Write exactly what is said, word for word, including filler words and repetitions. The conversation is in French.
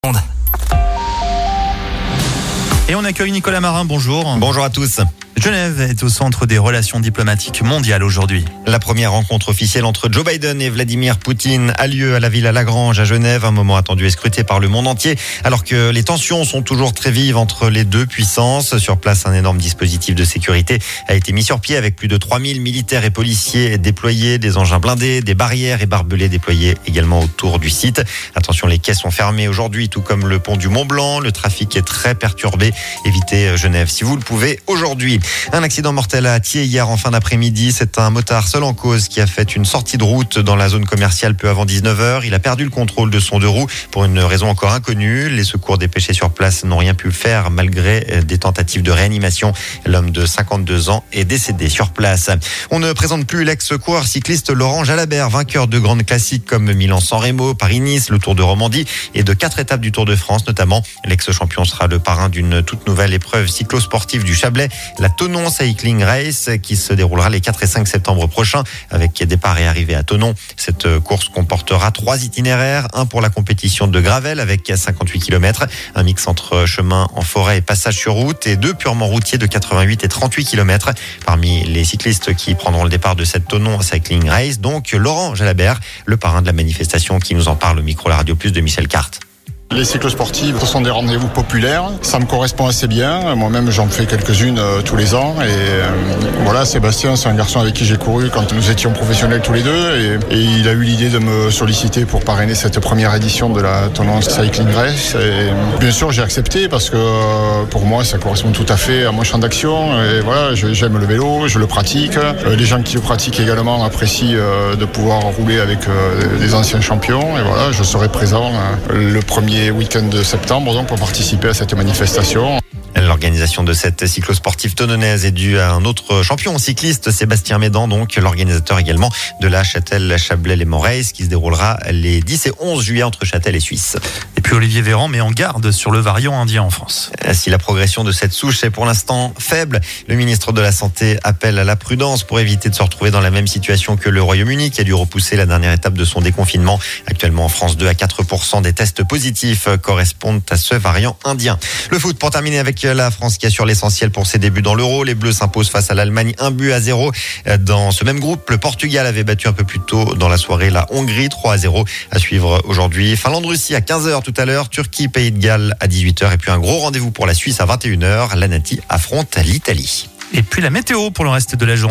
Et on accueille Nicolas Marin, bonjour. Bonjour à tous. Genève est au centre des relations diplomatiques mondiales aujourd'hui. La première rencontre officielle entre Joe Biden et Vladimir Poutine a lieu à la Villa Lagrange à Genève, un moment attendu et scruté par le monde entier, alors que les tensions sont toujours très vives entre les deux puissances. Sur place, un énorme dispositif de sécurité a été mis sur pied avec plus de trois mille militaires et policiers déployés, des engins blindés, des barrières et barbelés déployés également autour du site. Attention, les quais sont fermés aujourd'hui, tout comme le pont du Mont-Blanc. Le trafic est très perturbé. Évitez Genève si vous le pouvez aujourd'hui. Un accident mortel à Thiers hier en fin d'après-midi. C'est un motard seul en cause qui a fait une sortie de route dans la zone commerciale peu avant dix-neuf heures. Il a perdu le contrôle de son deux roues pour une raison encore inconnue. Les secours dépêchés sur place n'ont rien pu faire malgré des tentatives de réanimation. L'homme de cinquante-deux ans est décédé sur place. On ne présente plus l'ex-coureur cycliste Laurent Jalabert, vainqueur de grandes classiques comme Milan-San Remo, Paris-Nice, le Tour de Romandie et de quatre étapes du Tour de France notamment. L'ex-champion sera le parrain d'une toute nouvelle épreuve cyclosportive du Chablais, la Thonon Cycling Race, qui se déroulera les quatre et cinq septembre prochains avec départ et arrivée à Thonon. Cette course comportera trois itinéraires, un pour la compétition de gravel avec cinquante-huit kilomètres, un mix entre chemin en forêt et passage sur route, et deux purement routiers de quatre-vingt-huit et trente-huit kilomètres. Parmi les cyclistes qui prendront le départ de cette Thonon Cycling Race, donc Laurent Jalabert, le parrain de la manifestation, qui nous en parle au micro La Radio Plus de Michel Carte. Les cyclosportives, ce sont des rendez-vous populaires. Ça me correspond assez bien. Moi-même, j'en fais quelques-unes euh, tous les ans. Et euh, voilà, Sébastien, c'est un garçon avec qui j'ai couru quand nous étions professionnels tous les deux. Et, et il a eu l'idée de me solliciter pour parrainer cette première édition de la Thonon Cycling Race. Et bien sûr, j'ai accepté parce que euh, pour moi, ça correspond tout à fait à mon champ d'action. Et voilà, j'aime le vélo, je le pratique. Euh, les gens qui le pratiquent également apprécient euh, de pouvoir rouler avec euh, des anciens champions. Et voilà, je serai présent euh, le premier week-end de septembre donc pour participer à cette manifestation. L'organisation de cette cyclosportive thononaise est due à un autre champion cycliste, Sébastien Médan, donc l'organisateur également de la Châtel-Chablais-les-Monts-Race, qui se déroulera les dix et onze juillet entre Châtel et Suisse. Et puis Olivier Véran met en garde sur le variant indien en France. Si la progression de cette souche est pour l'instant faible, le ministre de la Santé appelle à la prudence pour éviter de se retrouver dans la même situation que le Royaume-Uni, qui a dû repousser la dernière étape de son déconfinement. Actuellement en France, deux à quatre pour cent des tests positifs correspondent à ce variant indien. Le foot pour terminer avec la France qui assure l'essentiel pour ses débuts dans l'Euro. Les Bleus s'imposent face à l'Allemagne un but à zéro. Dans ce même groupe, le Portugal avait battu un peu plus tôt dans la soirée la Hongrie trois à zéro. À suivre aujourd'hui, Finlande-Russie à quinze heures tout à l'heure, Turquie-Pays de Galles à dix-huit heures et puis un gros rendez-vous pour la Suisse à vingt et une heures. La Nati affronte l'Italie. Et puis la météo pour le reste de la journée.